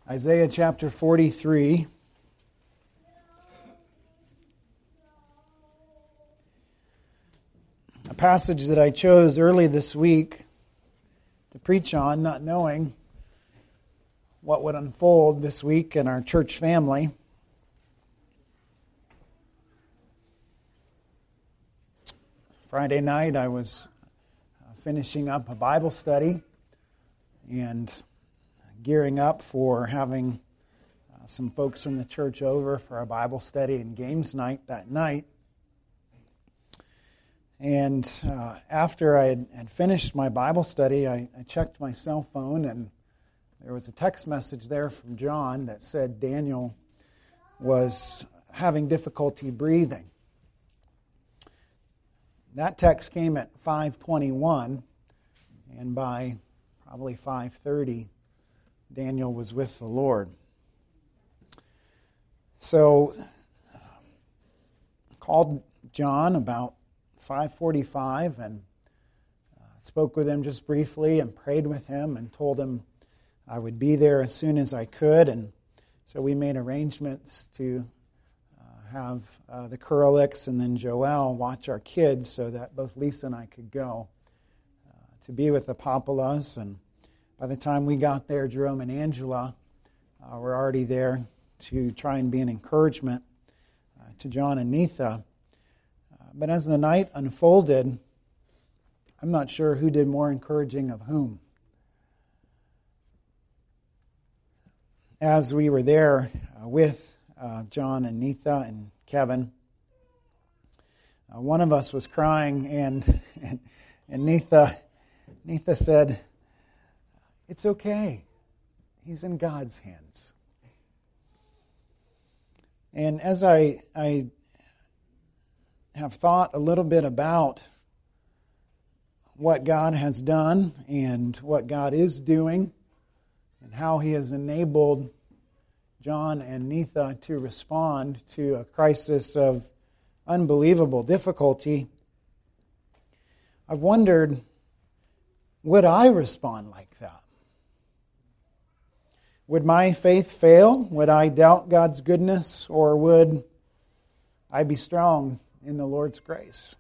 Isaiah chapter 43. A passage that I chose early this week to preach on, not knowing what would unfold this week in our church family. Friday night I was finishing up a Bible study and gearing up for having some folks from the church over for a Bible study and games night that night. And after I had finished my Bible study, I checked my cell phone, and there was a text message there from John that said Daniel was having difficulty breathing. That text came at 5:21, and by probably 5:30, Daniel was with the Lord. So, called John about 5:45 and spoke with him just briefly and prayed with him and told him I would be there as soon as I could. And so we made arrangements to have the Kurlicks and then Joelle watch our kids so that both Lisa and I could go to be with the Papalas. And by the time we got there, Jerome and Angela were already there to try and be an encouragement to John and Neetha. But as the night unfolded, I'm not sure who did more encouraging of whom. As we were there with John and Neetha and Kevin, one of us was crying, and Neetha said, "It's okay. He's in God's hands." And as I have thought a little bit about what God has done and what God is doing and how He has enabled John and Neetha to respond to a crisis of unbelievable difficulty, I've wondered, would I respond like that? Would my faith fail? Would I doubt God's goodness? Or would I be strong in the Lord's grace?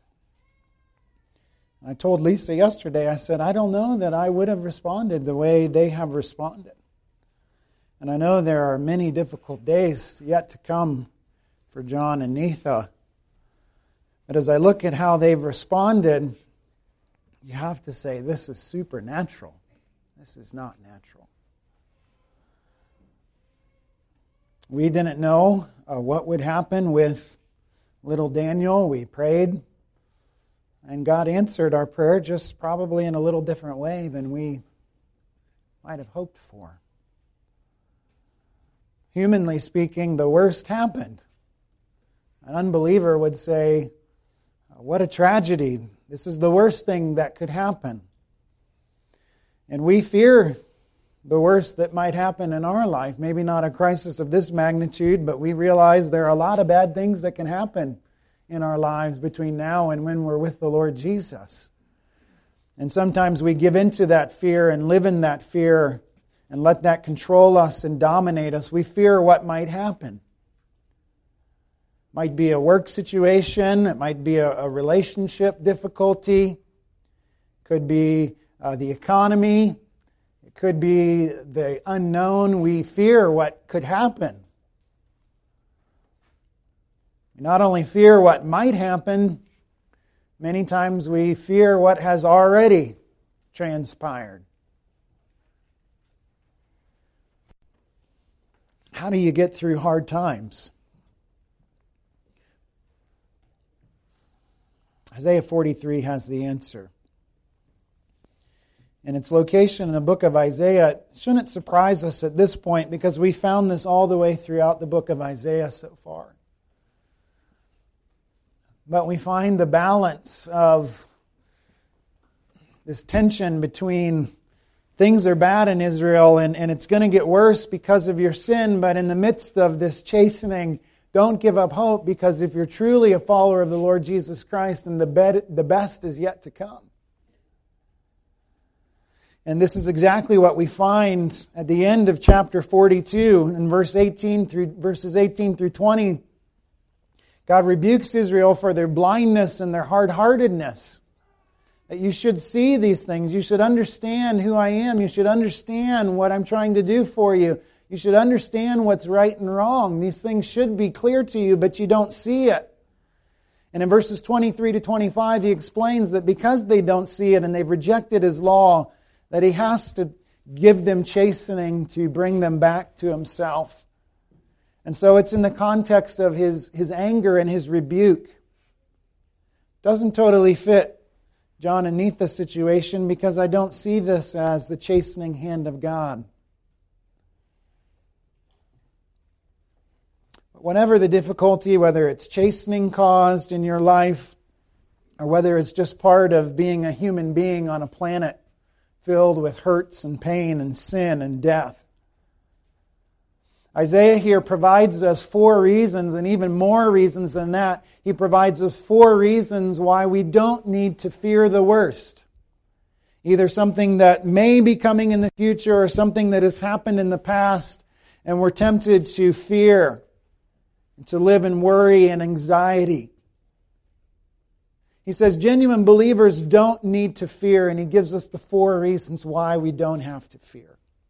I told Lisa yesterday, I said, I don't know that I would have responded the way they have responded. And I know there are many difficult days yet to come for John and Neetha. But as I look at how they've responded, you have to say, this is supernatural. This is not natural. We didn't know what would happen with little Daniel. We prayed, and God answered our prayer just probably in a little different way than we might have hoped for. Humanly speaking, the worst happened. An unbeliever would say, what a tragedy. This is the worst thing that could happen. And we fear the worst that might happen in our life. Maybe not a crisis of this magnitude, but we realize there are a lot of bad things that can happen in our lives between now and when we're with the Lord Jesus. And sometimes we give into that fear and live in that fear and let that control us and dominate us. We fear what might happen. It might be a work situation. It might be a relationship difficulty. It could be the economy. It could be the unknown. We fear what could happen. We not only fear what might happen, many times we fear what has already transpired. How do you get through hard times? Isaiah 43 has the answer. And its location in the book of Isaiah shouldn't surprise us at this point, because we found this all the way throughout the book of Isaiah so far. But we find the balance of this tension between things are bad in Israel and it's going to get worse because of your sin, but in the midst of this chastening, don't give up hope, because if you're truly a follower of the Lord Jesus Christ, then the best is yet to come. And this is exactly what we find at the end of chapter 42 in verses 18 through 20. God rebukes Israel for their blindness and their hard-heartedness. That you should see these things. You should understand who I am. You should understand what I'm trying to do for you. You should understand what's right and wrong. These things should be clear to you, but you don't see it. And in verses 23 to 25, he explains that because they don't see it and they've rejected his law, that he has to give them chastening to bring them back to himself. And so it's in the context of his anger and his rebuke. Doesn't totally fit John and Neetha's situation because I don't see this as the chastening hand of God. Whatever the difficulty, whether it's chastening caused in your life or whether it's just part of being a human being on a planet filled with hurts and pain and sin and death, Isaiah here provides us 4 reasons, and even more reasons than that. He provides us 4 reasons why we don't need to fear the worst. Either something that may be coming in the future or something that has happened in the past, and we're tempted to fear and to live in worry and anxiety. He says genuine believers don't need to fear, and he gives us the 4 reasons why we don't have to fear.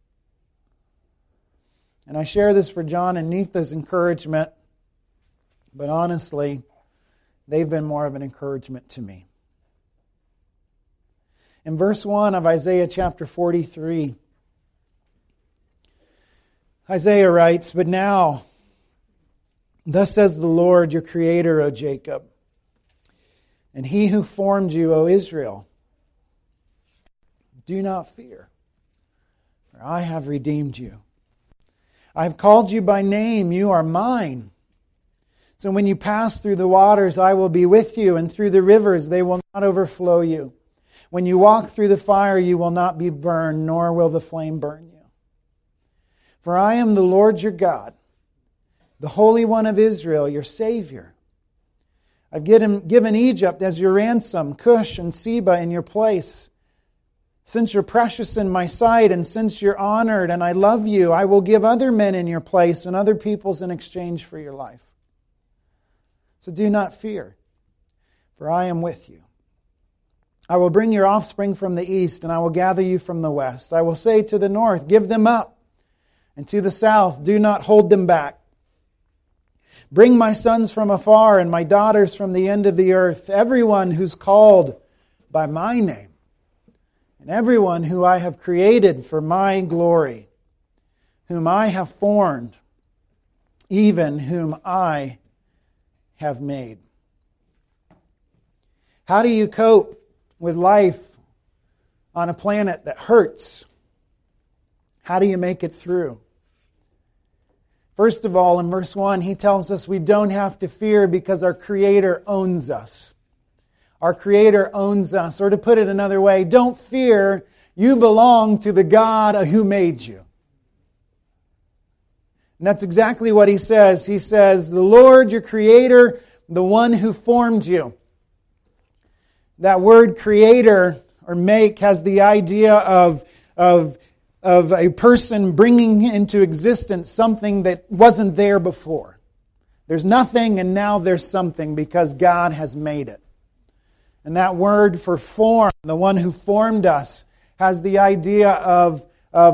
And I share this for John and Neetha's encouragement, but honestly, they've been more of an encouragement to me. In verse 1 of Isaiah chapter 43, Isaiah writes, "But now, thus says the Lord, your Creator, O Jacob, and He who formed you, O Israel, do not fear, for I have redeemed you. I have called you by name, you are mine. So when you pass through the waters, I will be with you, and through the rivers, they will not overflow you. When you walk through the fire, you will not be burned, nor will the flame burn you. For I am the Lord your God, the Holy One of Israel, your Savior. I've given Egypt as your ransom, Cush and Seba in your place. Since you're precious in my sight, and since you're honored and I love you, I will give other men in your place and other peoples in exchange for your life. So do not fear, for I am with you. I will bring your offspring from the east, and I will gather you from the west. I will say to the north, give them up, and to the south, do not hold them back. Bring my sons from afar and my daughters from the end of the earth, everyone who's called by my name, and everyone who I have created for my glory, whom I have formed, even whom I have made." How do you cope with life on a planet that hurts? How do you make it through? First of all, in verse 1, he tells us we don't have to fear because our Creator owns us. Our Creator owns us. Or to put it another way, don't fear, you belong to the God who made you. And that's exactly what he says. He says, the Lord, your Creator, the one who formed you. That word creator or make has the idea of a person bringing into existence something that wasn't there before. There's nothing and now there's something because God has made it. And that word for form, the one who formed us, has the idea of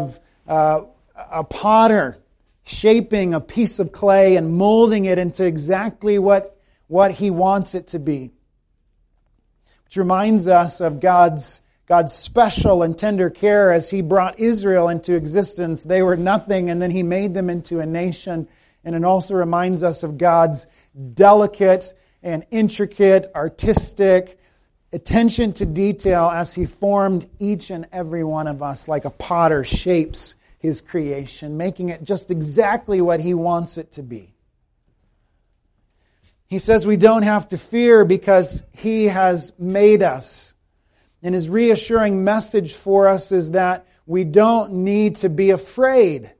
a potter shaping a piece of clay and molding it into exactly what he wants it to be. Which reminds us of God's special and tender care as He brought Israel into existence. They were nothing, and then He made them into a nation. And it also reminds us of God's delicate and intricate, artistic attention to detail as He formed each and every one of us like a potter shapes his creation, making it just exactly what He wants it to be. He says we don't have to fear because He has made us. And His reassuring message for us is that we don't need to be afraid.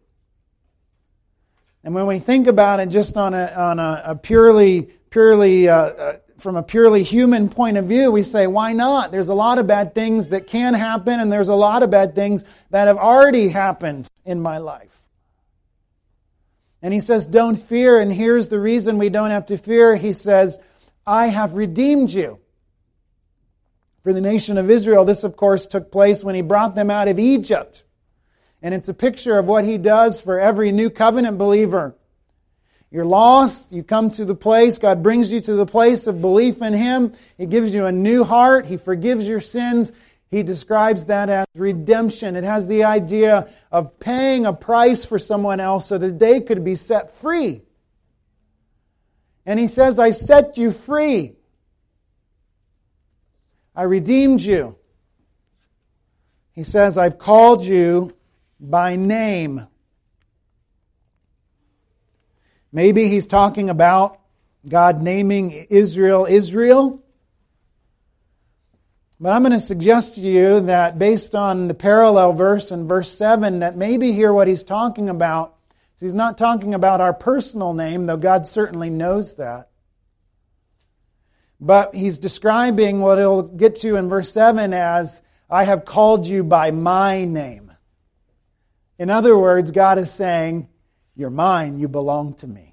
And when we think about it just on a purely from a purely human point of view, we say, why not? There's a lot of bad things that can happen, and there's a lot of bad things that have already happened in my life. And he says, don't fear, and here's the reason we don't have to fear. He says, I have redeemed you. For the nation of Israel, this of course took place when he brought them out of Egypt. And it's a picture of what he does for every new covenant believer. You're lost, you come to the place, God brings you to the place of belief in Him. He gives you a new heart, He forgives your sins. He describes that as redemption. It has the idea of paying a price for someone else so that they could be set free. And He says, I set you free. I redeemed you. He says, I've called you by name. Maybe he's talking about God naming Israel, Israel. But I'm going to suggest to you that based on the parallel verse in verse 7, that maybe here what he's talking about is he's not talking about our personal name, though God certainly knows that. But he's describing what he'll get to in verse 7 as, I have called you by my name. In other words, God is saying, you're mine, you belong to me.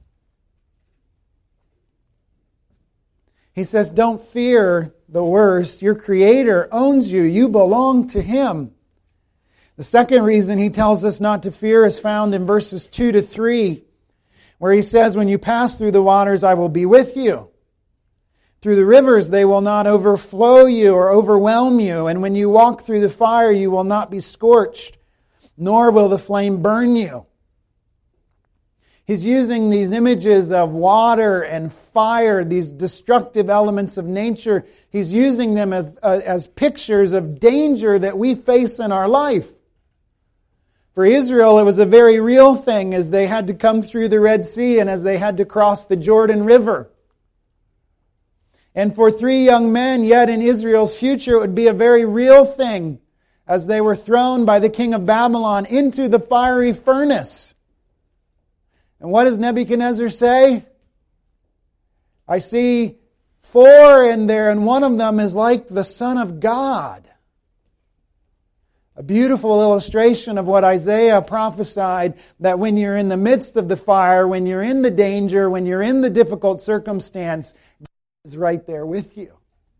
He says, don't fear the worst. Your Creator owns you. You belong to Him. The second reason he tells us not to fear is found in verses 2 to 3, where he says, when you pass through the waters, I will be with you. Through the rivers, they will not overflow you or overwhelm you. And when you walk through the fire, you will not be scorched, nor will the flame burn you. He's using these images of water and fire, these destructive elements of nature. He's using them as pictures of danger that we face in our life. For Israel, it was a very real thing as they had to come through the Red Sea and as they had to cross the Jordan River. And for 3 young men, yet in Israel's future, it would be a very real thing as they were thrown by the king of Babylon into the fiery furnace. And what does Nebuchadnezzar say? I see 4 in there, and one of them is like the Son of God. A beautiful illustration of what Isaiah prophesied, that when you're in the midst of the fire, when you're in the danger, when you're in the difficult circumstance, God is right there with you.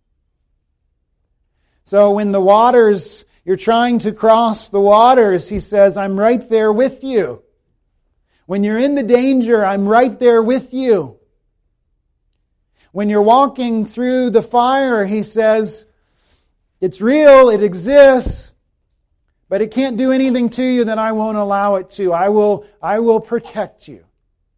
So when the waters, you're trying to cross the waters, he says, I'm right there with you. When you're in the danger, I'm right there with you. When you're walking through the fire, he says, it's real, it exists, but it can't do anything to you that I won't allow it to. I will protect you.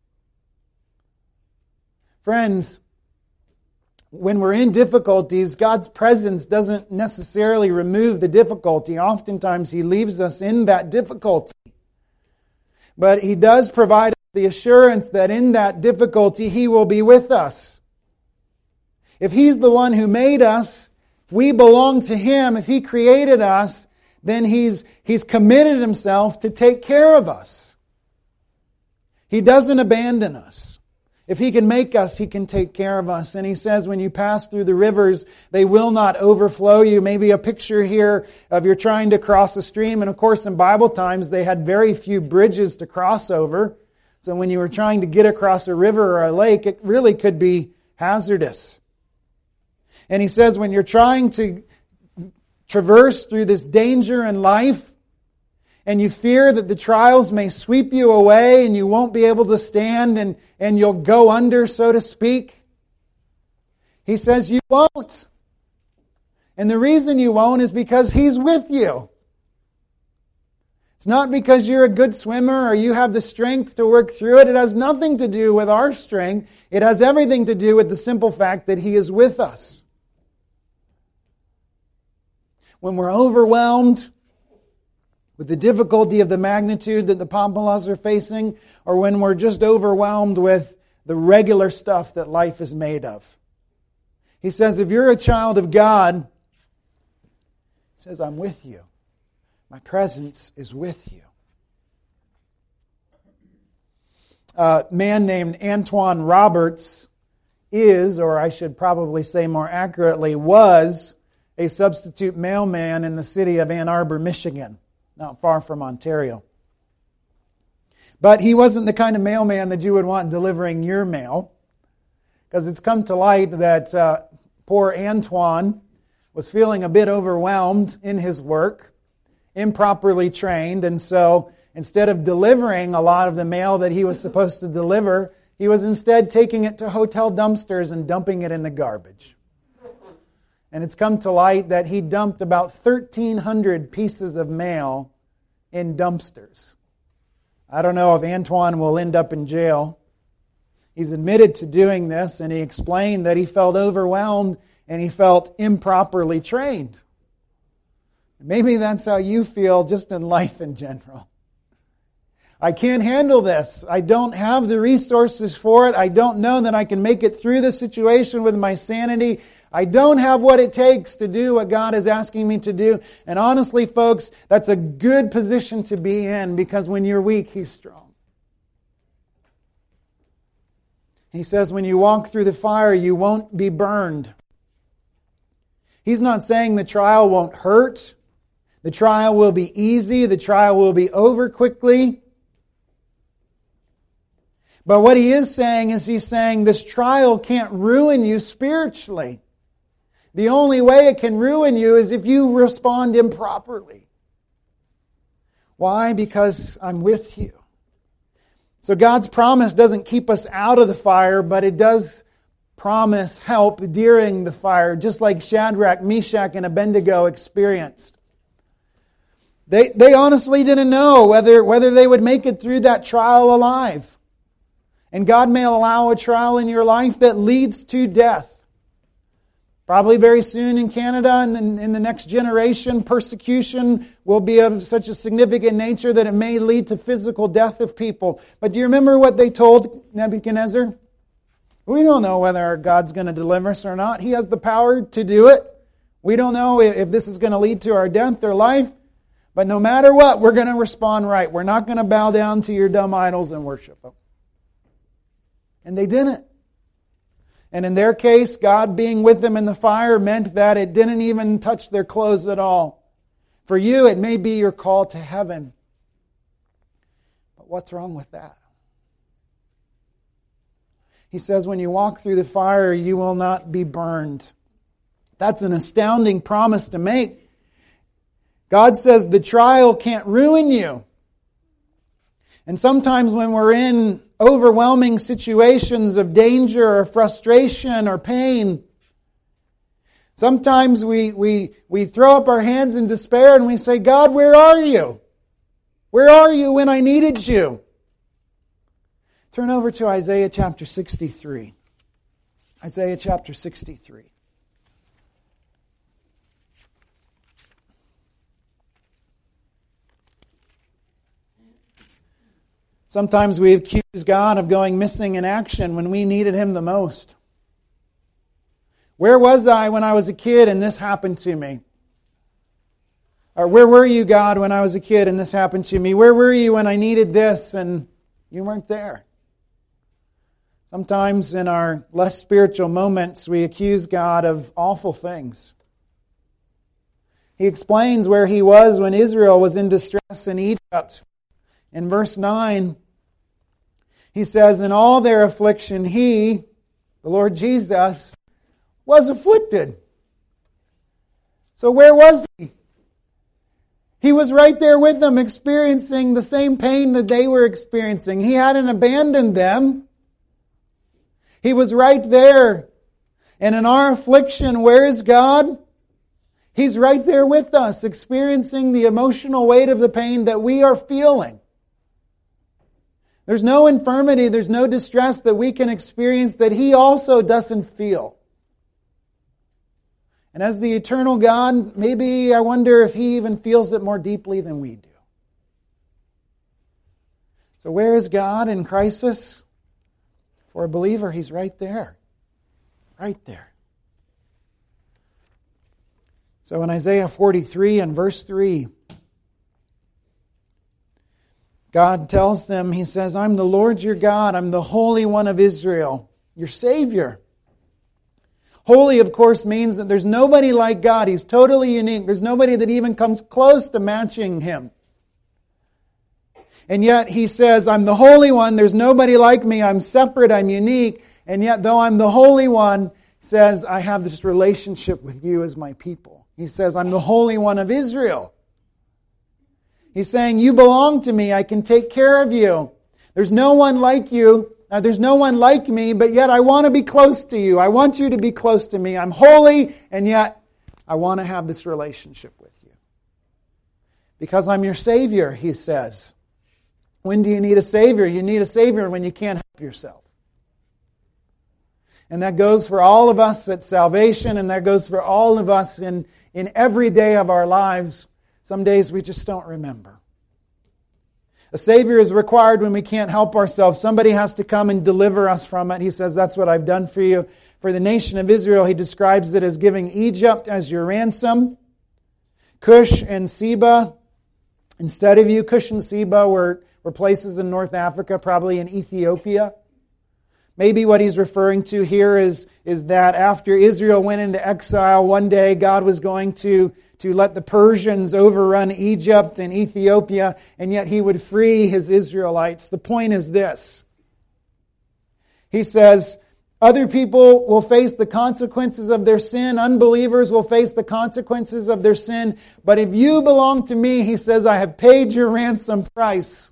Friends, when we're in difficulties, God's presence doesn't necessarily remove the difficulty. Oftentimes He leaves us in that difficulty. But He does provide the assurance that in that difficulty He will be with us. If He's the one who made us, if we belong to Him, if He created us, then He's committed Himself to take care of us. He doesn't abandon us. If He can make us, He can take care of us. And He says, when you pass through the rivers, they will not overflow you. Maybe a picture here of you're trying to cross a stream. And of course, in Bible times, they had very few bridges to cross over. So when you were trying to get across a river or a lake, it really could be hazardous. And He says, when you're trying to traverse through this danger in life, and you fear that the trials may sweep you away and you won't be able to stand and you'll go under, so to speak, He says you won't. And the reason you won't is because He's with you. It's not because you're a good swimmer or you have the strength to work through it. It has nothing to do with our strength. It has everything to do with the simple fact that He is with us. When we're overwhelmed with the difficulty of the magnitude that the Pampalas are facing, or when we're just overwhelmed with the regular stuff that life is made of. He says, if you're a child of God, He says, I'm with you. My presence is with you. A man named Antoine Roberts is, or I should probably say more accurately, was a substitute mailman in the city of Ann Arbor, Michigan, not far from Ontario. But he wasn't the kind of mailman that you would want delivering your mail, because it's come to light that poor Antoine was feeling a bit overwhelmed in his work, improperly trained, and so instead of delivering a lot of the mail that he was supposed to deliver, he was instead taking it to hotel dumpsters and dumping it in the garbage. And it's come to light that he dumped about 1,300 pieces of mail in dumpsters. I don't know if Antoine will end up in jail. He's admitted to doing this, and he explained that he felt overwhelmed and he felt improperly trained. Maybe that's how you feel just in life in general. I can't handle this. I don't have the resources for it. I don't know that I can make it through the situation with my sanity. I don't have what it takes to do what God is asking me to do. And honestly, folks, that's a good position to be in, because when you're weak, He's strong. He says when you walk through the fire, you won't be burned. He's not saying the trial won't hurt. The trial will be easy. The trial will be over quickly. But what he is saying is he's saying this trial can't ruin you spiritually. The only way it can ruin you is if you respond improperly. Why? Because I'm with you. So God's promise doesn't keep us out of the fire, but it does promise help during the fire, just like Shadrach, Meshach, and Abednego experienced. They honestly didn't know whether they would make it through that trial alive. And God may allow a trial in your life that leads to death. Probably very soon in Canada and in the next generation, persecution will be of such a significant nature that it may lead to physical death of people. But do you remember what they told Nebuchadnezzar? We don't know whether God's going to deliver us or not. He has the power to do it. We don't know if this is going to lead to our death or life. But no matter what, we're going to respond right. We're not going to bow down to your dumb idols and worship them. And they didn't. And in their case, God being with them in the fire meant that it didn't even touch their clothes at all. For you, it may be your call to heaven. But what's wrong with that? He says, when you walk through the fire, you will not be burned. That's an astounding promise to make. God says the trial can't ruin you. And sometimes when we're in overwhelming situations of danger or frustration or pain, sometimes we throw up our hands in despair and we say, God, where are you? Where are you when I needed you? Turn over to Isaiah chapter 63. Isaiah chapter 63. Sometimes we accuse God of going missing in action when we needed Him the most. Where was I when I was a kid and this happened to me? Or where were you, God, when I was a kid and this happened to me? Where were you when I needed this and you weren't there? Sometimes in our less spiritual moments, we accuse God of awful things. He explains where He was when Israel was in distress in Egypt. In verse 9, he says, in all their affliction, He, the Lord Jesus, was afflicted. So where was He? He was right there with them, experiencing the same pain that they were experiencing. He hadn't abandoned them. He was right there. And in our affliction, where is God? He's right there with us, experiencing the emotional weight of the pain that we are feeling. There's no infirmity, there's no distress that we can experience that He also doesn't feel. And as the eternal God, maybe I wonder if He even feels it more deeply than we do. So where is God in crisis? For a believer, He's right there. Right there. So in Isaiah 43 and verse 3, God tells them, He says, I'm the Lord your God, I'm the Holy One of Israel, your Savior. Holy, of course, means that there's nobody like God. He's totally unique. There's nobody that even comes close to matching Him. And yet He says, I'm the Holy One. There's nobody like me. I'm separate. I'm unique. And yet, though I'm the Holy One, He says, I have this relationship with you as my people. He says, I'm the Holy One of Israel. He's saying, you belong to me. I can take care of you. There's no one like you. There's no one like me, but yet I want to be close to you. I want you to be close to me. I'm holy, and yet I want to have this relationship with you. Because I'm your Savior, He says. When do you need a Savior? You need a Savior when you can't help yourself. And that goes for all of us at salvation, and that goes for all of us in every day of our lives. Some days we just don't remember. A Savior is required when we can't help ourselves. Somebody has to come and deliver us from it. He says, that's what I've done for you. For the nation of Israel, He describes it as giving Egypt as your ransom. Cush and Seba, instead of you, Cush and Seba were places in North Africa, probably in Ethiopia. Maybe what he's referring to here is that after Israel went into exile, one day God was going to let the Persians overrun Egypt and Ethiopia, and yet He would free His Israelites. The point is this. He says, other people will face the consequences of their sin. Unbelievers will face the consequences of their sin. But if you belong to me, He says, I have paid your ransom price.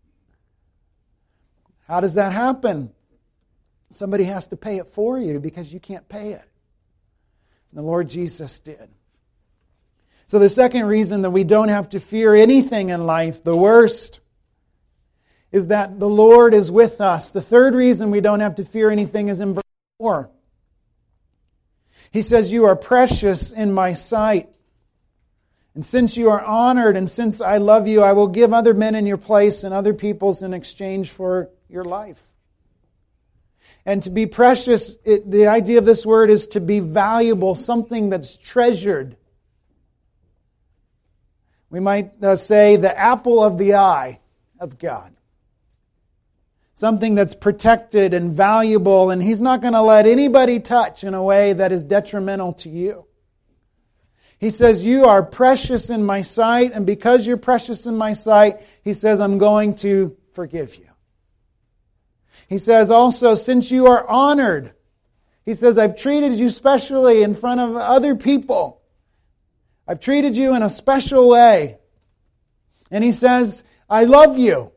How does that happen? Somebody has to pay it for you because you can't pay it. And the Lord Jesus did. So the second reason that we don't have to fear anything in life, the worst, is that the Lord is with us. The third reason we don't have to fear anything is in verse 4. He says, you are precious in my sight. And since you are honored and since I love you, I will give other men in your place and other peoples in exchange for your life. And to be precious, the idea of this word is to be valuable, something that's treasured. We might say the apple of the eye of God. Something that's protected and valuable, and He's not going to let anybody touch in a way that is detrimental to you. He says, you are precious in my sight, and because you're precious in my sight, He says, I'm going to forgive you. He says also, since you are honored, He says, I've treated you specially in front of other people. I've treated you in a special way. And He says, I love you.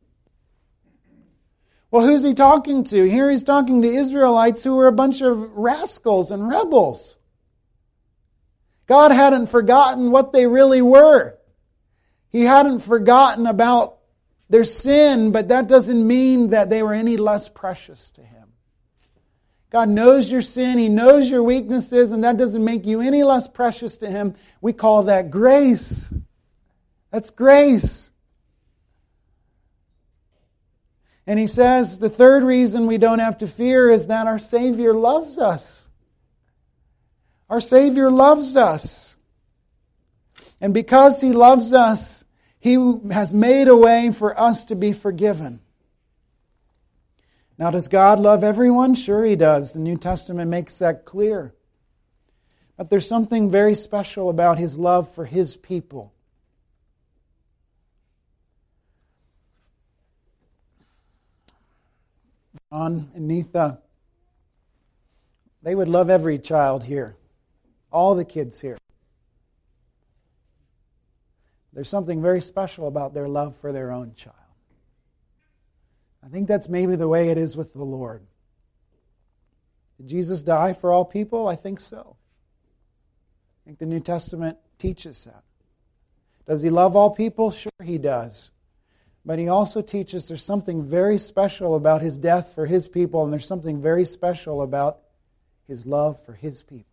Well, who's He talking to? Here He's talking to Israelites who were a bunch of rascals and rebels. God hadn't forgotten what they really were. He hadn't forgotten about their sin, but that doesn't mean that they were any less precious to Him. God knows your sin. He knows your weaknesses, and that doesn't make you any less precious to Him. We call that grace. That's grace. And He says the third reason we don't have to fear is that our Savior loves us. Our Savior loves us. And because He loves us, He has made a way for us to be forgiven. Now, does God love everyone? Sure He does. The New Testament makes that clear. But there's something very special about His love for His people. John and Netha, they would love every child here. All the kids here. There's something very special about their love for their own child. I think that's maybe the way it is with the Lord. Did Jesus die for all people? I think so. I think the New Testament teaches that. Does He love all people? Sure He does. But He also teaches there's something very special about His death for His people, and there's something very special about His love for His people.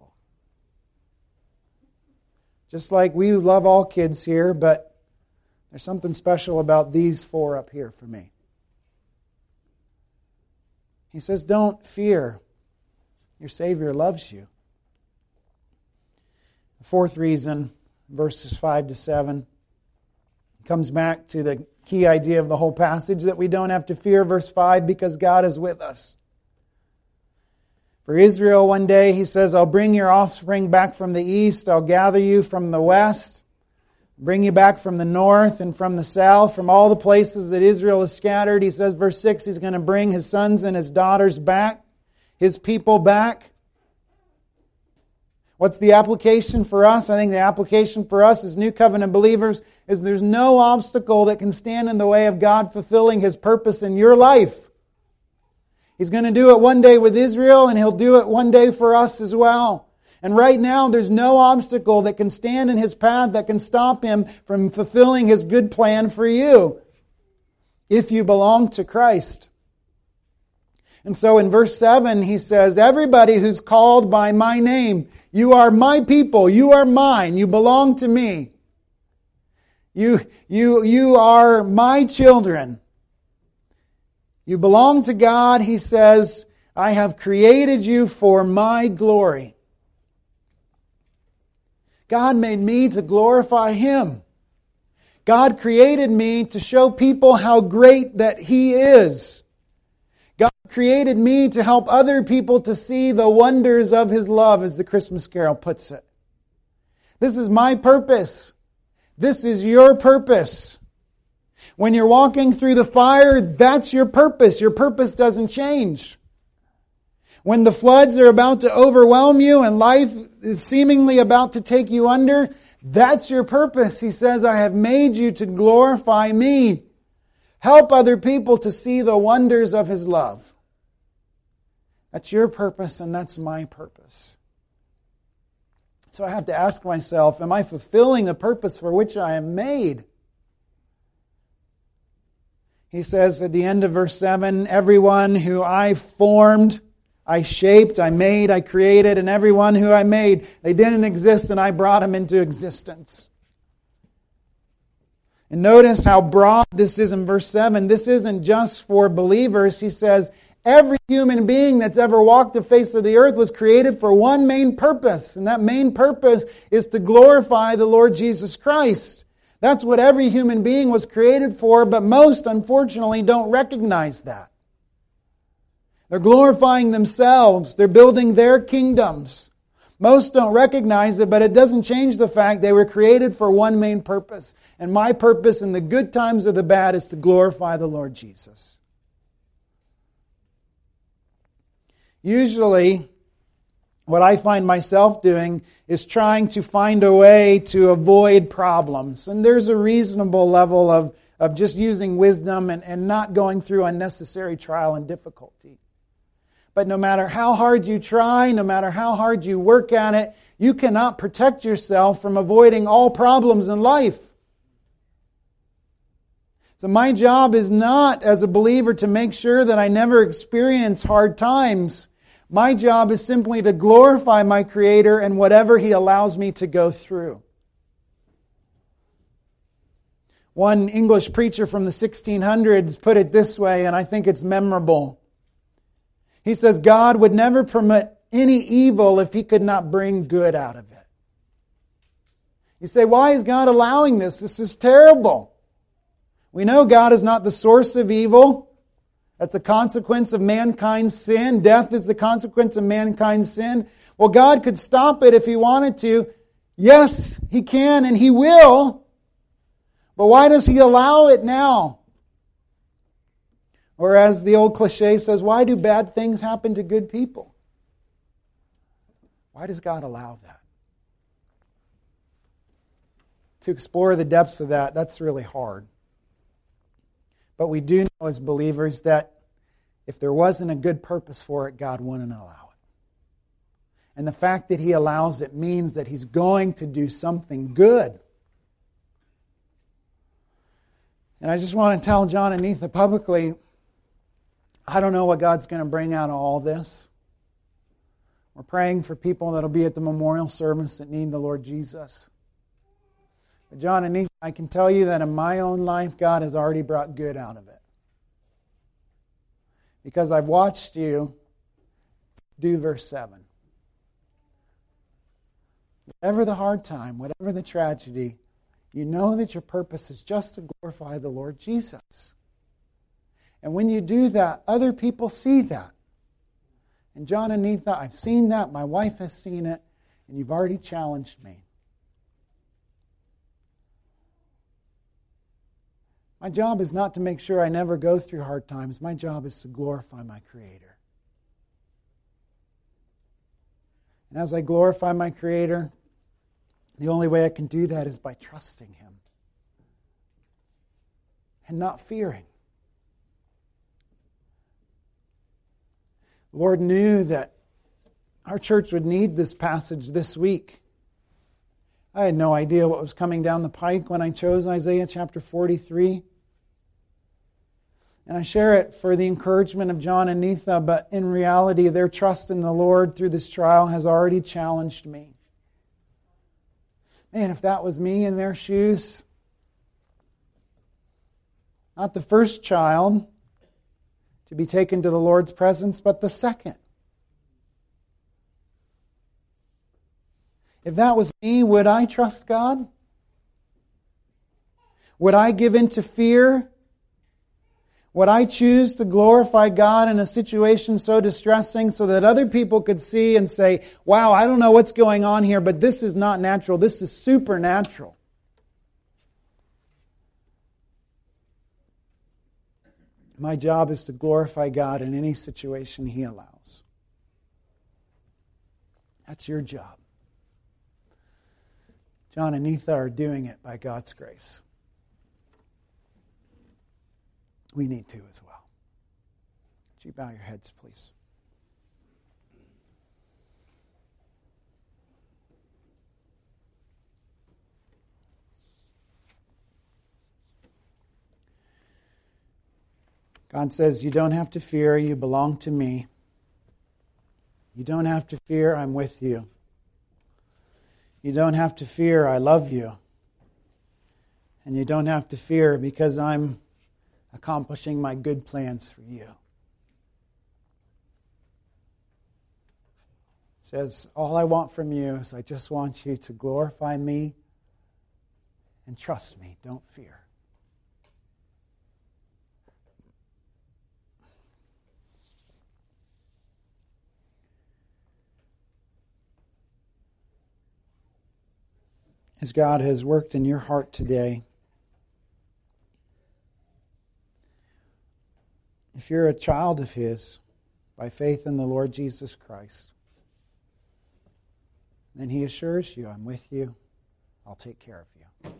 Just like we love all kids here, but there's something special about these four up here for me. He says, don't fear. Your Savior loves you. The fourth reason, verses 5 to 7, comes back to the key idea of the whole passage, that we don't have to fear. Verse 5, because God is with us. For Israel one day, he says, I'll bring your offspring back from the east. I'll gather you from the west. Bring you back from the north and from the south, from all the places that Israel is scattered. He says, verse 6, He's going to bring His sons and His daughters back, His people back. What's the application for us? I think the application for us as New Covenant believers is there's no obstacle that can stand in the way of God fulfilling His purpose in your life. He's going to do it one day with Israel, and He'll do it one day for us as well. And right now, there's no obstacle that can stand in His path that can stop Him from fulfilling His good plan for you, if you belong to Christ. And so in verse 7, he says, everybody who's called by my name, you are my people, you are mine, you belong to me. You are my children. You belong to God. He says, I have created you for my glory. God made me to glorify Him. God created me to show people how great that He is. God created me to help other people to see the wonders of His love, as the Christmas carol puts it. This is my purpose. This is your purpose. When you're walking through the fire, that's your purpose. Your purpose doesn't change. When the floods are about to overwhelm you and life is seemingly about to take you under, that's your purpose. He says, I have made you to glorify me. Help other people to see the wonders of His love. That's your purpose and that's my purpose. So I have to ask myself, am I fulfilling the purpose for which I am made? He says at the end of verse 7, everyone who I formed, I shaped, I made, I created, and everyone who I made, they didn't exist and I brought them into existence. And notice how broad this is in verse 7. This isn't just for believers. He says, every human being that's ever walked the face of the earth was created for one main purpose. And that main purpose is to glorify the Lord Jesus Christ. That's what every human being was created for, but most, unfortunately, don't recognize that. They're glorifying themselves. They're building their kingdoms. Most don't recognize it, but it doesn't change the fact they were created for one main purpose. And my purpose in the good times or the bad is to glorify the Lord Jesus. Usually, what I find myself doing is trying to find a way to avoid problems. And there's a reasonable level of just using wisdom and not going through unnecessary trial and difficulty. But no matter how hard you try, no matter how hard you work at it, you cannot protect yourself from avoiding all problems in life. So my job is not, as a believer, to make sure that I never experience hard times. My job is simply to glorify my Creator and whatever He allows me to go through. One English preacher from the 1600s put it this way, and I think it's memorable. He says, God would never permit any evil if He could not bring good out of it. You say, why is God allowing this? This is terrible. We know God is not the source of evil. That's a consequence of mankind's sin. Death is the consequence of mankind's sin. Well, God could stop it if He wanted to. Yes, He can and He will. But why does He allow it now? Or as the old cliche says, why do bad things happen to good people? Why does God allow that? To explore the depths of that, that's really hard. But we do know as believers that if there wasn't a good purpose for it, God wouldn't allow it. And the fact that He allows it means that He's going to do something good. And I just want to tell John and Neitha publicly, I don't know what God's going to bring out of all this. We're praying for people that will be at the memorial service that need the Lord Jesus. But John and Neitha, I can tell you that in my own life, God has already brought good out of it. Because I've watched you do verse 7. Whatever the hard time, whatever the tragedy, you know that your purpose is just to glorify the Lord Jesus. And when you do that, other people see that. And John and Netha, I've seen that. My wife has seen it. And you've already challenged me. My job is not to make sure I never go through hard times. My job is to glorify my Creator. And as I glorify my Creator, the only way I can do that is by trusting Him and not fearing. The Lord knew that our church would need this passage this week. I had no idea what was coming down the pike when I chose Isaiah chapter 43. And I share it for the encouragement of John and Netha, but in reality, their trust in the Lord through this trial has already challenged me. Man, if that was me in their shoes, not the first child to be taken to the Lord's presence, but the second. If that was me, would I trust God? Would I give in to fear? Would I choose to glorify God in a situation so distressing so that other people could see and say, wow, I don't know what's going on here, but this is not natural, this is supernatural? My job is to glorify God in any situation He allows. That's your job. John and Netha are doing it by God's grace. We need to as well. Would you bow your heads, please? God says, you don't have to fear, you belong to me. You don't have to fear, I'm with you. You don't have to fear, I love you. And you don't have to fear because I'm accomplishing my good plans for you. It says, all I want from you is I just want you to glorify me and trust me. Don't fear. As God has worked in your heart today, if you're a child of His by faith in the Lord Jesus Christ, then He assures you, I'm with you, I'll take care of you.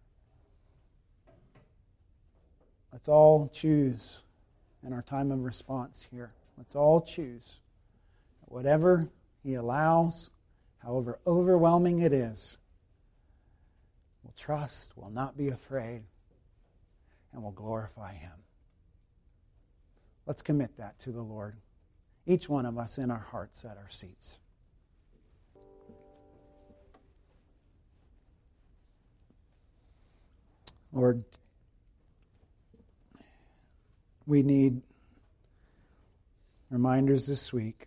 Let's all choose in our time of response here. Let's all choose. Whatever He allows, however overwhelming it is, we'll trust, we'll not be afraid, and we'll glorify Him. Let's commit that to the Lord. Each one of us in our hearts at our seats. Lord, we need reminders this week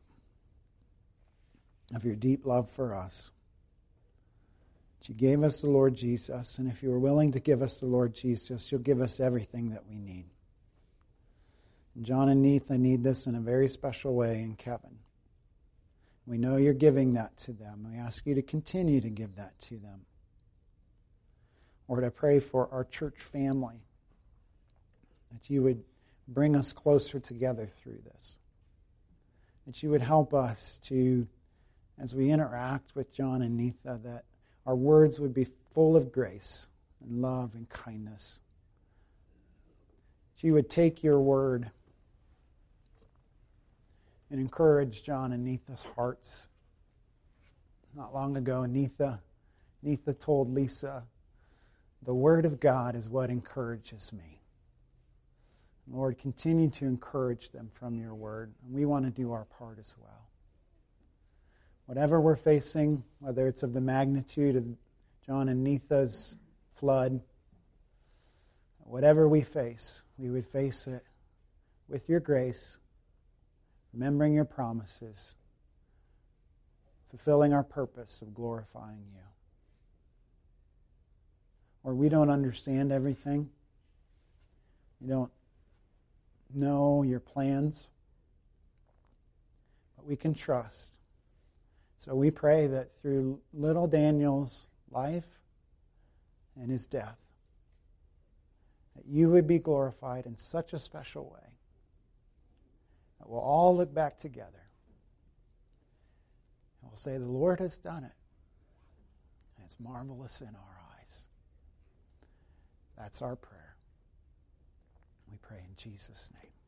of your deep love for us. That you gave us the Lord Jesus, and if you are willing to give us the Lord Jesus, you'll give us everything that we need. John and Netha need this in a very special way, and Kevin. We know you're giving that to them. We ask you to continue to give that to them. Lord, I pray for our church family, that you would bring us closer together through this. That you would help us to, as we interact with John and Netha, that our words would be full of grace and love and kindness. That you would take your word and encourage John and Netha's hearts. Not long ago, Netha told Lisa, the Word of God is what encourages me. Lord, continue to encourage them from your Word. And we want to do our part as well. Whatever we're facing, whether it's of the magnitude of John and Netha's flood, whatever we face, we would face it with your grace, remembering your promises, fulfilling our purpose of glorifying you. Or we don't understand everything. We don't know your plans. But we can trust. So we pray that through little Daniel's life and his death, that you would be glorified in such a special way that we'll all look back together and we'll say, the Lord has done it. And it's marvelous in our eyes. That's our prayer. We pray in Jesus' name.